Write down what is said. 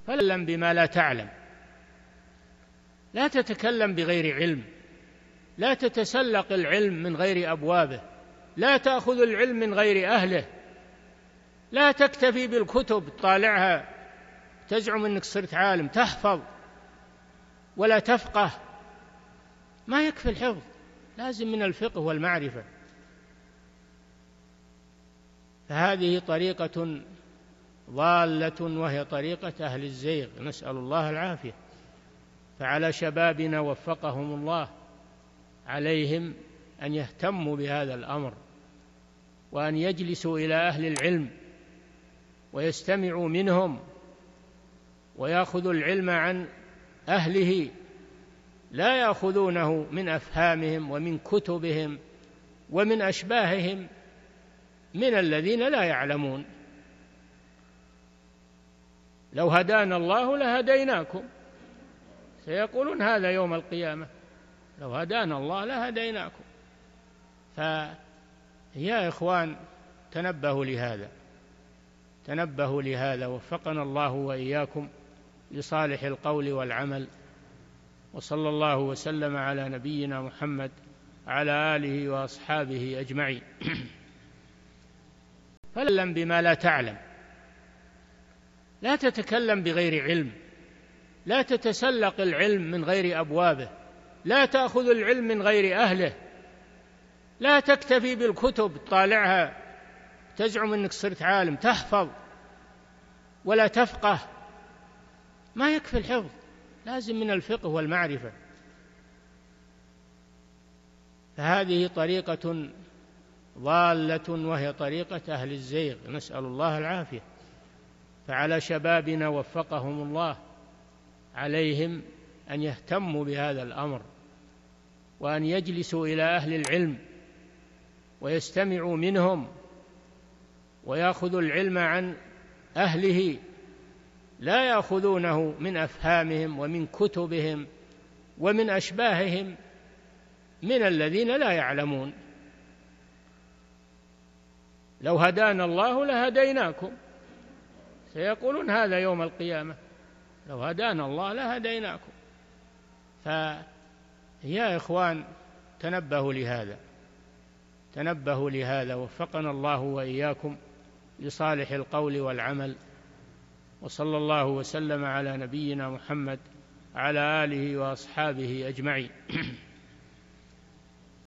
فلم بما لا تعلم. لا تتكلم بغير علم، لا تتسلق العلم من غير أبوابه، لا تأخذ العلم من غير أهله، لا تكتفي بالكتب طالعها تزعم أنك صرت عالم تحفظ ولا تفقه. ما يكفي الحفظ، لازم من الفقه والمعرفة. فهذه طريقة ضالة وهي طريقة أهل الزيغ، نسأل الله العافية. فعلى شبابنا وفقهم الله عليهم أن يهتموا بهذا الأمر، وأن يجلسوا إلى أهل العلم ويستمعوا منهم ويأخذوا العلم عن أهله، لا يأخذونه من أفهامهم ومن كتبهم ومن أشباههم من الذين لا يعلمون. لو هدانا الله لهديناكم، سيقولون هذا يوم القيامة، لو هدانا الله لهديناكم. فيا إخوان تنبهوا لهذا، تنبهوا لهذا، وفقنا الله وإياكم لصالح القول والعمل. وصلى الله وسلم على نبينا محمد على آله وأصحابه أجمعين. فلم بما لا تعلم. لا تتكلم بغير علم، لا تتسلق العلم من غير أبوابه، لا تأخذ العلم من غير أهله، لا تكتفي بالكتب طالعها تزعم أنك صرت عالم تحفظ ولا تفقه. ما يكفي الحفظ، لازم من الفقه والمعرفة. فهذه طريقة ضالة وهي طريقة أهل الزيغ، نسأل الله العافية. فعلى شبابنا وفقهم الله عليهم أن يهتموا بهذا الأمر، وأن يجلسوا إلى أهل العلم ويستمعوا منهم ويأخذوا العلم عن أهله، لا يأخذونه من أفهامهم ومن كتبهم ومن أشباههم من الذين لا يعلمون. لو هدانا الله لهديناكم، سيقولون هذا يوم القيامة، لو هدانا الله لهديناكم. فيا إخوان تنبهوا لهذا، تنبهوا لهذا، وفقنا الله وإياكم لصالح القول والعمل. وصلى الله وسلم على نبينا محمد على آله وأصحابه أجمعين.